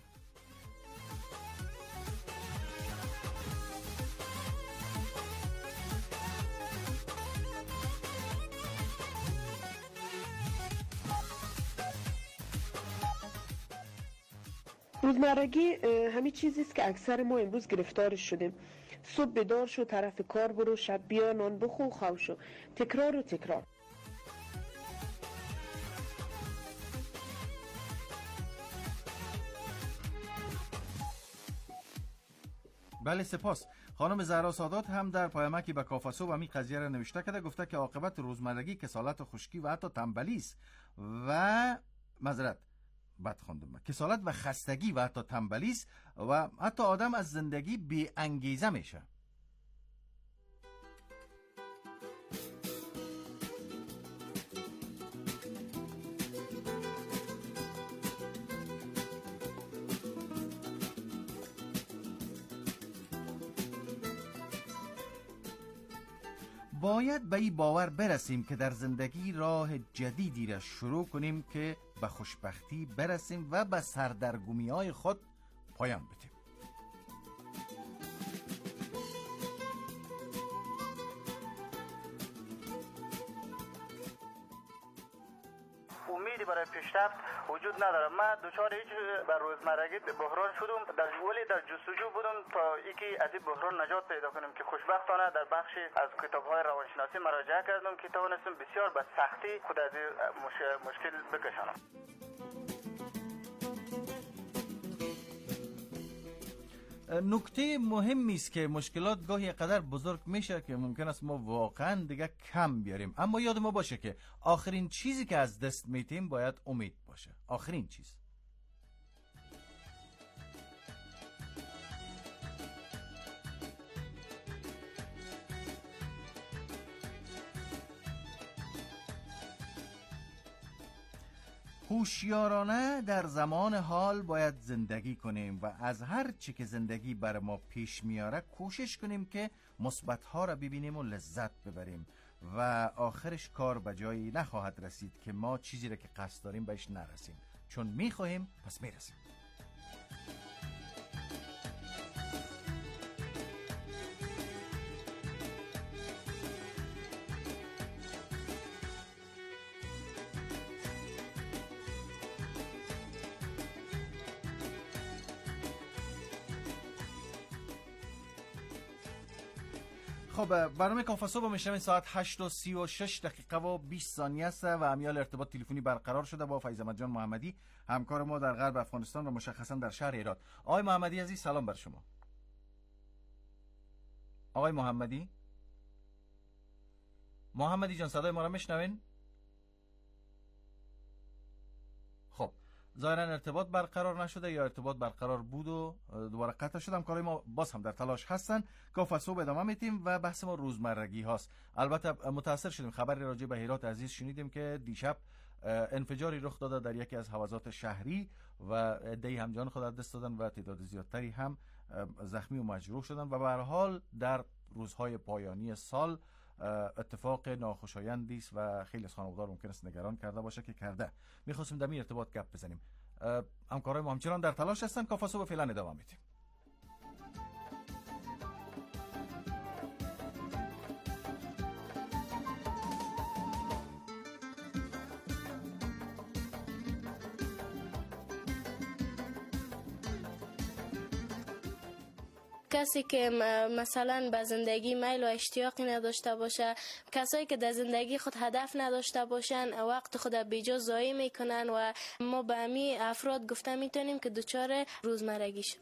روزمرگی همین چیزی است که اکثر ما امروز گرفتارش شدیم. صبح بیدار شو، طرف کار برو، شب بیا، نان بخور، خواب شو. تکرار و تکرار. بله سپاس. خانم زهرا سادات هم در پیامکی به کاف صبح همین قضیه را نوشته کرده، گفته که عاقبت روزمرگی کسالت و خشکی و حتی تنبلی است و کسالت و خستگی و حتی تنبلی است و حتی آدم از زندگی بی انگیزه میشه. باید به این باور برسیم که در زندگی راه جدیدی را شروع کنیم که به خوشبختی برسیم و به سردرگمی‌های خود پایان بدیم. امیدی برای پیشرفت وجود نداره. من دچار هیچ بر روزمرگی بحران شدم، در جستجو بودم تا اینکه از این بحران نجات پیدا کنم که خوشبختانه در بخشی از کتاب‌های روانشناسی مراجعه کردم که توانستم بسیار به سختی خود از این مشکل بکشانم. نکته مهمی است که مشکلات گاهی قدر بزرگ میشه که ممکن است ما واقعا دیگه کم بیاریم، اما یاد ما باشه که آخرین چیزی که از دست میتیم باید امید باشه. آخرین چیز. هوشیارانه در زمان حال باید زندگی کنیم و از هر چی که زندگی بر ما پیش میاره کوشش کنیم که مثبت‌ها را ببینیم و لذت ببریم و آخرش کار به جایی نخواهد رسید که ما چیزی را که قصد داریم بهش نرسیم، چون میخواهیم پس میرسیم. خب برنامه کاف صبح میشنوید. ساعت 8:36 و 20 ثانیه است و امیال ارتباط تلفنی برقرار شده با فیض احمد جان محمدی، همکار ما در غرب افغانستان و مشخصا در شهر هرات. آقای محمدی عزیز سلام بر شما. آقای محمدی جان صدای ما را میشنوین؟ خب ظاهرا ارتباط برقرار نشده یا ارتباط برقرار بود و دوباره قطع شد. همکارای ما باز هم در تلاش هستن. کاف صبح ادامه میدیم و بحث ما روزمرگی هاست. البته متاثر شدیم، خبری راجع به هرات عزیز شنیدیم که دیشب انفجاری رخ داده در یکی از حوزات شهری و عده‌ای هم جان خود از دست دادن و تعداد زیادتری هم زخمی و مجروح شدن و به هر حال در روزهای پایانی سال اتفاق ناخوشایندی است و خیلی از خانواده‌ها ممکن است نگران کرده باشه که کرده. می‌خواستیم در این ارتباط گپ بزنیم. همکارای ما همچنان در تلاش هستن. کاف صبح فعلا ادامه میدیم. کسی که مثلا به زندگی میل و اشتیاقی نداشته باشه، کسایی که در زندگی خود هدف نداشته باشن وقت خود بیجا ضایع میکنن و ما به همین افراد گفته میتونیم که دچار روزمرگی شده.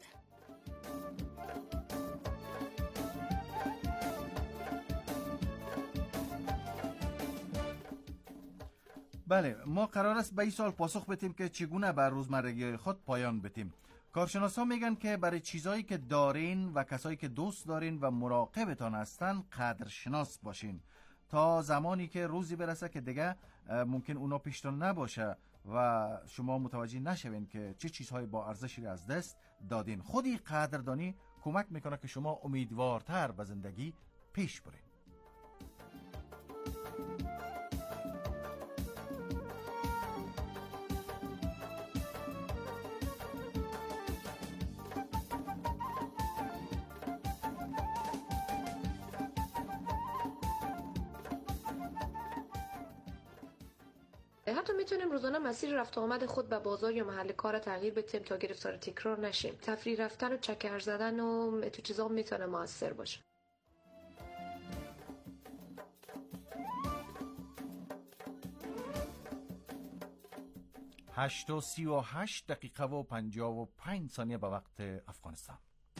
بله، ما قرار است به این سال پاسخ بدیم که چگونه بر روزمرگی خود پایان بدیم. کارشناسان میگن که برای چیزایی که دارین و کسایی که دوست دارین و مراقبتان هستن قدرشناس باشین تا زمانی که روزی برسه که دیگه ممکن اونا پیشتون نباشه و شما متوجه نشوین که چه چیزهای با ارزشی از دست دادین. خودی قدردانی کمک میکنه که شما امیدوارتر به زندگی پیش برین. حتی میتونیم روزانه مسیر رفت آمد خود به بازار یا محل کار تغییر بدیم تا گرفتار تکرار نشیم. تفریح رفتن و چکر زدن و تو چیزا میتونه موثر باشه. 8:38 دقیقه و 55 ثانیه به وقت افغانستان.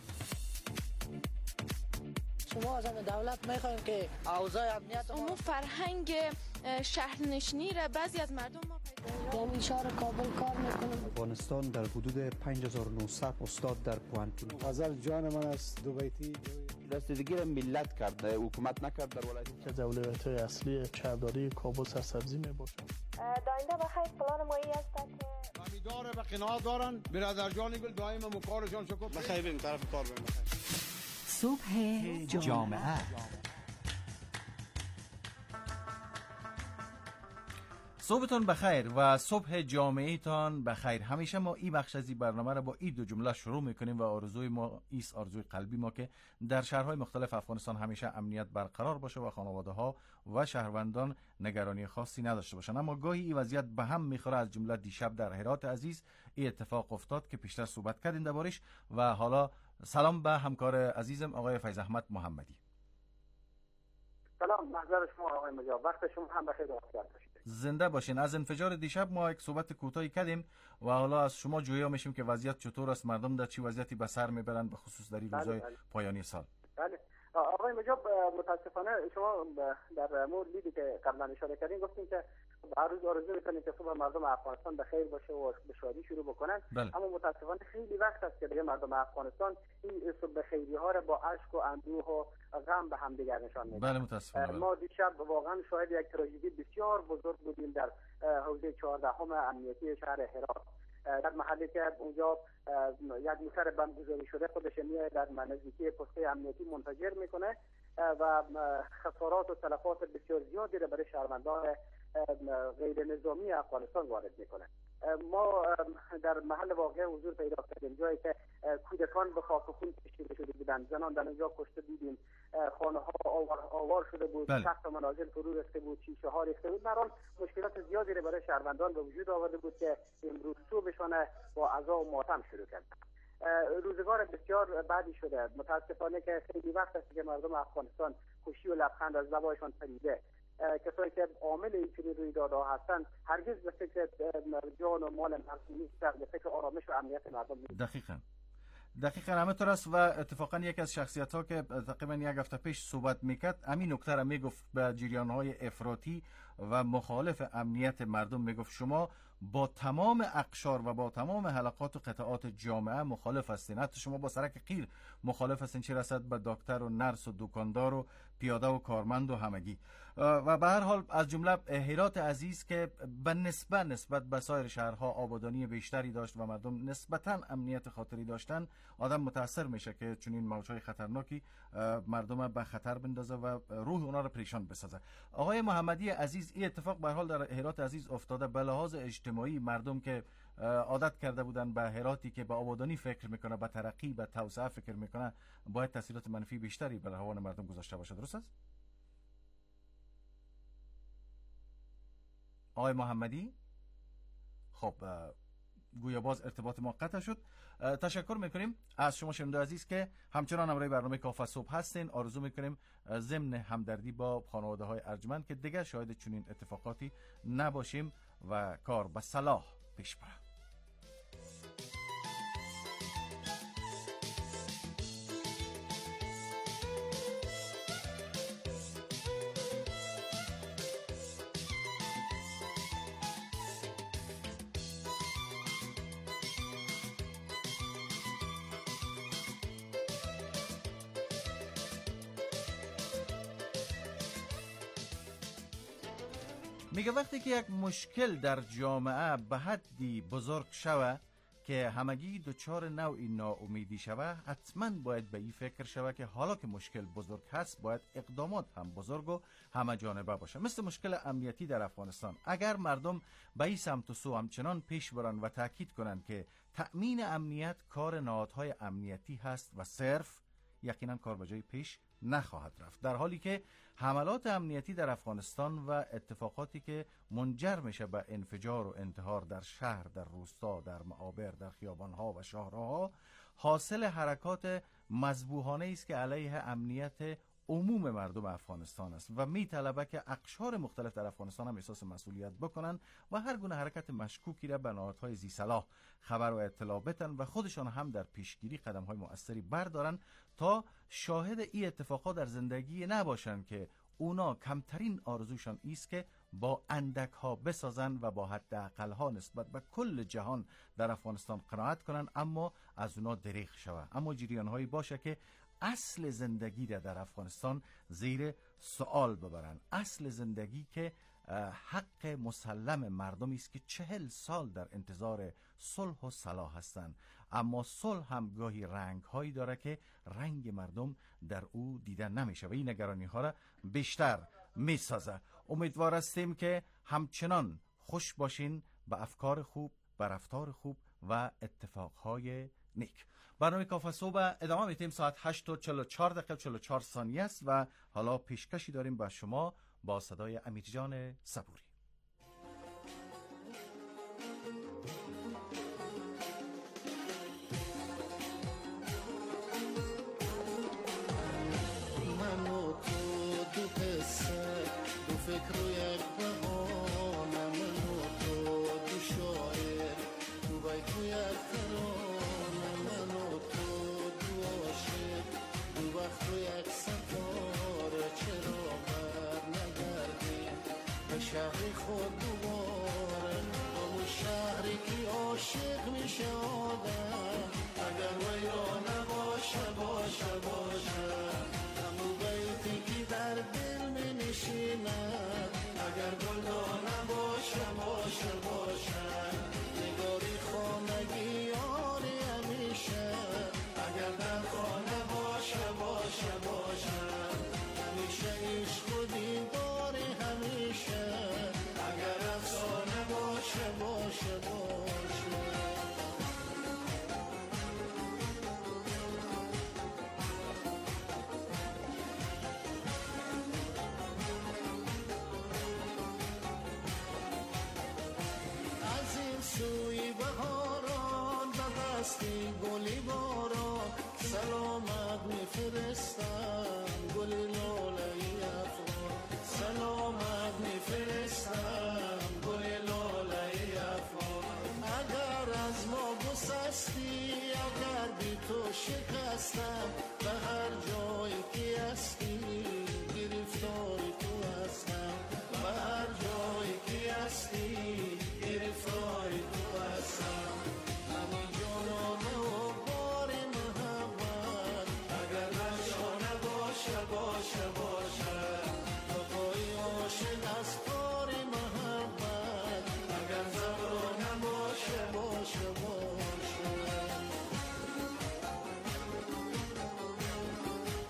شما از دولت میخوایم که اوضاع امنیت امور فرهنگ شهرنشینی را بعضی از مردم ما یعنی شهر کابل کار میکنم. افغانستان در حدود 5900 استاد در پوانتون. غزل جان من است دو بیتی رسیدگی را ملت کرده، حکومت نکرد در ولایت. که اولویت های شهرداری کابل سرسبزی میباشد. داینده بخیر پلان مایی است که خمیدار به قناعت دارن برادر جان گل دائم مکارشان شکر بخیر بریم طرف کار بریم. صبح جامعه. صبحتون بخیر و صبح جامعه تان بخیر. همیشه ما این بخش از این برنامه را با این دو جمله شروع میکنیم و آرزوی ما ایست، آرزوی قلبی ما که در شهرهای مختلف افغانستان همیشه امنیت برقرار باشه و خانواده ها و شهروندان نگرانی خاصی نداشته باشن. اما گاهی این وضعیت به هم میخوره. از جمله دیشب در هرات عزیز این اتفاق افتاد که پیشتر صحبت کردیم دربارش و حالا سلام به همکار عزیزم آقای فیض احمد محمدی. سلام، محضر شما آقای مجاب، وقت شما هم بخیر و آفیت باشید. زنده باشین. از انفجار دیشب ما یک صحبت کوتاهی کردیم و حالا از شما جویا میشیم که وضعیت چطور است، مردم در چی وضعیتی به سر میبرن به خصوص در این روزهای پایانی سال. بله آقای مجاب، متاسفانه شما در موردی که قبلا اشاره کردین گفتین که هر روز آرزو میکنین که صبح مردم افغانستان بخیر باشه و به شادی شروع بکنن. اما متاسفانه خیلی وقت است که دیگه مردم افغانستان این صبح خیری ها را با اشک و اندوه و غم به هم دیگر نشان میدن. بله متاسفانه. ما دیشب واقعا شاهد یک تراژدی بسیار بزرگ بودیم در حوزه 14 امنیتی شهر هرات، در محلی که اونجا یک موتر بم گذاری شده خودش میاد در نزدیکی پست امنیتی منفجر میکنه و خسارات و تلفات بسیار زیادی را برای شهروندان غیر نظامی افغانستان وارد میکنه. ما در محل واقع حضور پیدا کردیم، جایی که کودکان به خاک و خون کشیده شده بودند، زنان در اونجا کشته دیدیم، خانه ها آوار شده بود، سقف منازل فرو ریخته بود، شیشه ها ریخته بود. در حال مشکلات زیادی برای شهروندان به وجود آورده بود که امروز صبحشان با عزا و ماتم شروع کرد. روزگار بسیار بعدی شده. متاسفانه که خیلی وقت است که مردم افغانستان خوشی و لبخند از لبایشان پریده. کسایی که عامل این چنین رویدادها هستند هرگز به فکر جان و مال مردم نیستند، به فکر آرامش و امنیت مردم نیستند. دقیقاً همینطور است و اتفاقا یکی از شخصیت ها که تقریبا یک هفته پیش صحبت میکرد همین نکته را میگفت به جریان های افراطی و مخالف امنیت مردم. میگفت شما با تمام اقشار و با تمام حلقات و قطعات جامعه مخالف هستین، حتی شما با سرک قیر مخالف هستین، چه رسد به دکتر و نرس و دکاندار و پیاده و کارمند و همگی. و به هر حال از جمله هرات عزیز که به نسبت به سایر شهرها آبادانی بیشتری داشت و مردم نسبتاً امنیت خاطری داشتن، آدم متاثر میشه که چون این موجهای خطرناکی مردم به خطر بندازه و روح اونا رو پریشان بسازه. آقای محمدی عزیز، این اتفاق به هر حال در هرات عزیز افتاده. به لحاظ اجتماعی مردم که عادت کرده بودن به هراتی که به آبادانی فکر میکنه، به ترقی، به توسعه فکر میکنه، باید تاثیرات منفی بیشتری بر روان مردم گذاشته باشه. درست است؟ آقای محمدی؟ خب گویا باز ارتباط ما قطع شد. تشکر میکنیم از شما شنونده عزیز که همچنان همراه برنامه کافه صبح هستین. آرزو میکنیم ضمن همدردی با خانواده های ارجمند که دیگر شاهد چنین اتفاقاتی نباشیم و کار به صلاح پیش بره. میگه وقتی که یک مشکل در جامعه به حدی بزرگ شوه که همگی دچار نوعی ناامیدی شوه، حتما باید به این فکر شوه که حالا که مشکل بزرگ هست باید اقدامات هم بزرگ و همه جانبه باشه. مثل مشکل امنیتی در افغانستان، اگر مردم به این سمت و سو همچنان پیش برن و تاکید کنن که تأمین امنیت کار نهادهای امنیتی هست و صرف، یقینا کار به جای پیش نخواهد رفت. در حالی که حملات امنیتی در افغانستان و اتفاقاتی که منجر میشه به انفجار و انتحار در شهر، در روستا، در معابر، در خیابانها و شاهراها حاصل حرکات مذبوحانه است که علیه امنیت عموم مردم افغانستان است و میطلبه که اقشار مختلف در افغانستان هم احساس مسئولیت بکنن و هر گونه حرکت مشکوکی را به نهادهای ذی صلاح خبر و اطلاع بدن و خودشان هم در پیشگیری قدم‌های مؤثری بردارن تا شاهد این اتفاقات در زندگی نباشن که اونا کمترین آرزوشان است که با اندک ها بسازن و با حداقل ها نسبت به کل جهان در افغانستان قناعت کنن، اما از اونا دریغ شوه. اما جریان هایی باشه که اصل زندگی را در افغانستان زیر سوال ببرن، اصل زندگی که حق مسلم مردمی است که 40 سال در انتظار صلح و صلاح هستند، اما صلح هم گاهی رنگ هایی داره که رنگ مردم در او دیده نمیشه و این نگرانی ها را بیشتر میسازه. امیدوار هستیم که همچنان خوش باشین به افکار خوب، به رفتار خوب و اتفاقهای نیک. برنامه کافه صبح ادامه میتیم. ساعت 8:44 است و حالا پیشکشی داریم به شما با صدای امیرجان صبوری. من و تو دو قصه، دو فکر و یک بهانه، من و تو دو شاعر، دو بیت و یک ترانه، من و تو دو عاشق، دو وقت و یک ستاره، چرا بر نگردیم به شهر خود دوباره، اون شهری که عاشق میشه آدم، اگر وی را نباشه باشه باشه، همون بیتی که در دل می نشیند، اگر گل نباشه باشه باشه، نگاری خانگی یاری همیشه، اگر در خانه باشه باشه باشه، همیشه عشق و دیداری همیشه، اگر افسانه باشه باشه باشه. از این سوی بهاران به دستی گلی باران، سلامت میفرستم گلی لاله افغان، سلامت میفرستم گلی لاله افغان، اگر از ما گسستی، اگر بی تو شکستم، به هر جایی که هستی گرفتاری تو هستم، به هر جایی که هستی گرفتاری تو هستم، همین جانانه و بار محبت، اگر نشانه باشه باشه باشه، وفای عاشق از بار محبت، اگر زبانه باشه باشه باشه.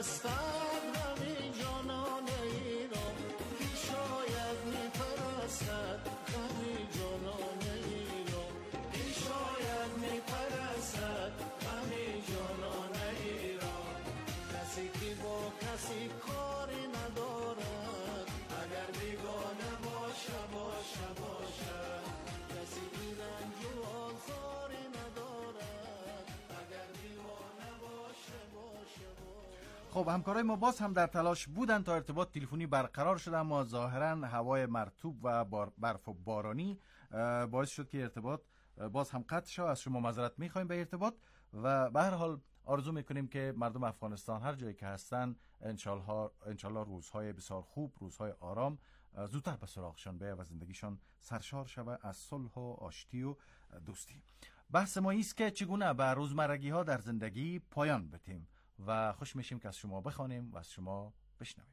پرستد غم جانان ایران کی شاید می پرستد غم جانان ایران کی شاید می پرستد غم جانان ایران کسی که با کسی کاری ندارد اگر بیگانه باشه باشه باشه کسی که رنج و آزاری ندارد اگر بیگانه باشه باشه باشه. خب همکارای ما باز هم در تلاش بودن تا ارتباط تلفنی برقرار شد، اما ظاهرا هوای مرطوب و برف و بارانی باعث شد که ارتباط باز هم قطع شد. از شما معذرت می‌خوایم به ارتباط و به هر حال آرزو میکنیم که مردم افغانستان هر جایی که هستن انشالله روزهای بسیار خوب، روزهای آرام زودتر به سراغشان بیاید و زندگیشان سرشار شود از صلح و آشتی و دوستی. بحث ما ایست که چگونه به روزمرگی ها در زندگی پایان بدیم و خوش میشیم که از شما بخوانیم و از شما بشنویم.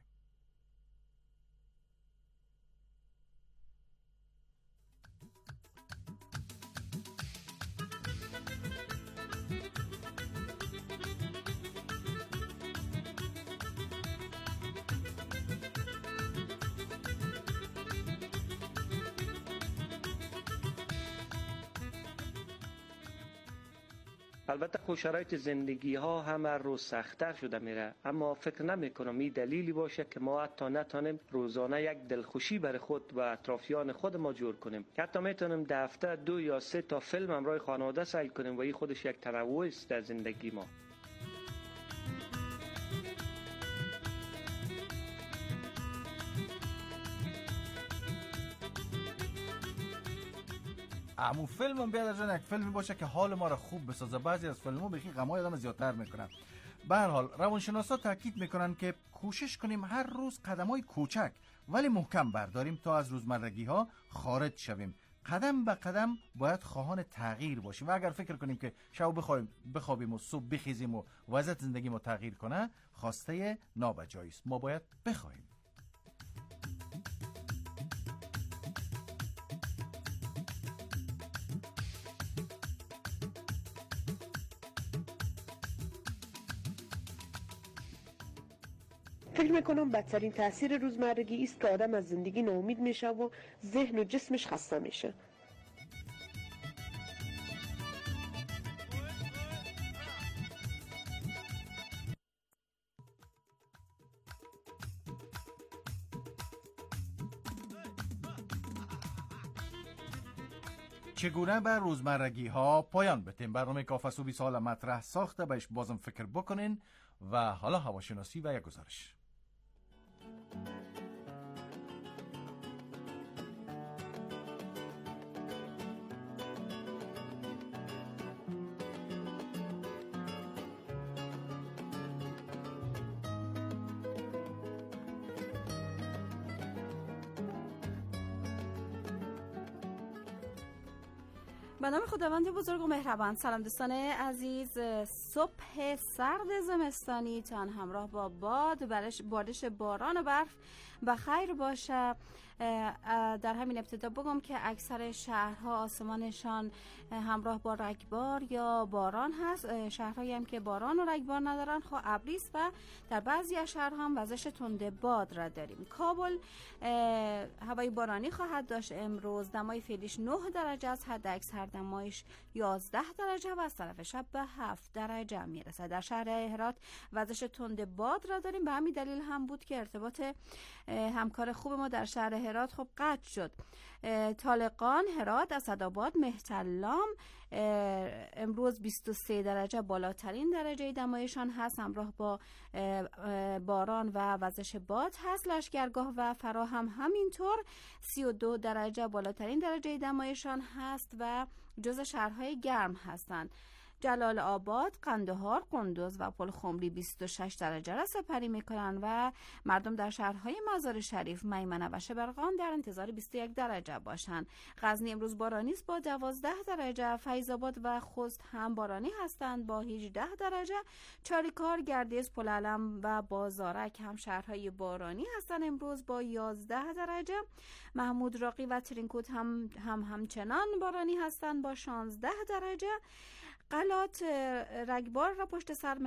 البته خب شرایط زندگی ها هم هر روز سخت‌تر شده میره، اما فکر نمی کنم این دلیلی باشه که ما حتی نتونیم روزانه یک دلخوشی برای خود و اطرافیان خود ما جور کنیم. حتی میتونیم در هفته 2 یا 3 تا فیلم همراه خانواده سیل کنیم و این خودش یک تنوع است در زندگی ما. امو فیلم هم بیاد از یک فیلمی باشه که حال ما را خوب بسازه. بعضی از فیلم‌ها بخی غمای آدم زیادتر میکنن. به هر حال روانشناسا تاکید میکنن که کوشش کنیم هر روز قدمای کوچک ولی محکم برداریم تا از روزمرگی ها خارج شویم. قدم به قدم باید خواهان تغییر باشیم و اگر فکر کنیم که شب بخوابیم و صبح بخیزیم و وضعیت زندگی ما تغییر کنه، خواسته نابجایی است. ما باید بخوایم. فکر میکنم بدترین تاثیر روزمرگی است که آدم از زندگی ناامید میشه و ذهن و جسمش خسته میشه. چگونه به روزمرگی ها پایان بدیم؟ برنامه کافه صبحی سال مطرح ساخته، بهش بازم فکر بکنین. و حالا هواشناسی و یک گزارش. به نام خداوند بزرگ و مهربان. سلام دوستان عزیز، صبح سرد زمستانی تان همراه با بارش باران و برف بخیر باشه. در همین ابتدا بگم که اکثر شهرها آسمانشان همراه با رگبار یا باران هست. شهرهایی هم که باران و رگبار ندارن خب ابری است و در بعضی از شهرها هم وزش تند باد را داریم. کابل هوای بارانی خواهد داشت امروز. دمای فعلیش 9 درجه است، حد اکثر دمایش 11 درجه و از طرف شب به 7 درجه میرسه. در شهر هرات وزش تند باد را داریم. به همین دلیل هم بود که ارتباط همکار خوب ما در شهر هرات خب قطع شد. طالقان، هرات، اسدآباد، مهترلام امروز 23 درجه بالاترین درجه دمایشان هست، همراه با باران و وزش باد هست. لشکرگاه و فرا هم همینطور 32 درجه بالاترین درجه دمایشان هست و جزو شهرهای گرم هستند. جلال آباد، قندهار، قندوز و پلخمری 26 درجه را سپری میکنن و مردم در شهرهای مزار شریف، میمنه و شبرغان در انتظار 21 درجه باشند. غزنی امروز بارانی است با 12 درجه. فیض آباد و خوست هم بارانی هستند با 18 درجه. چاریکار، گردیز، پلعلم و بازارک هم شهرهای بارانی هستند امروز با 11 درجه. محمود راقی و ترینکوت همچنان بارانی هستند با 16 درجه. قلات رگبار را پشت سر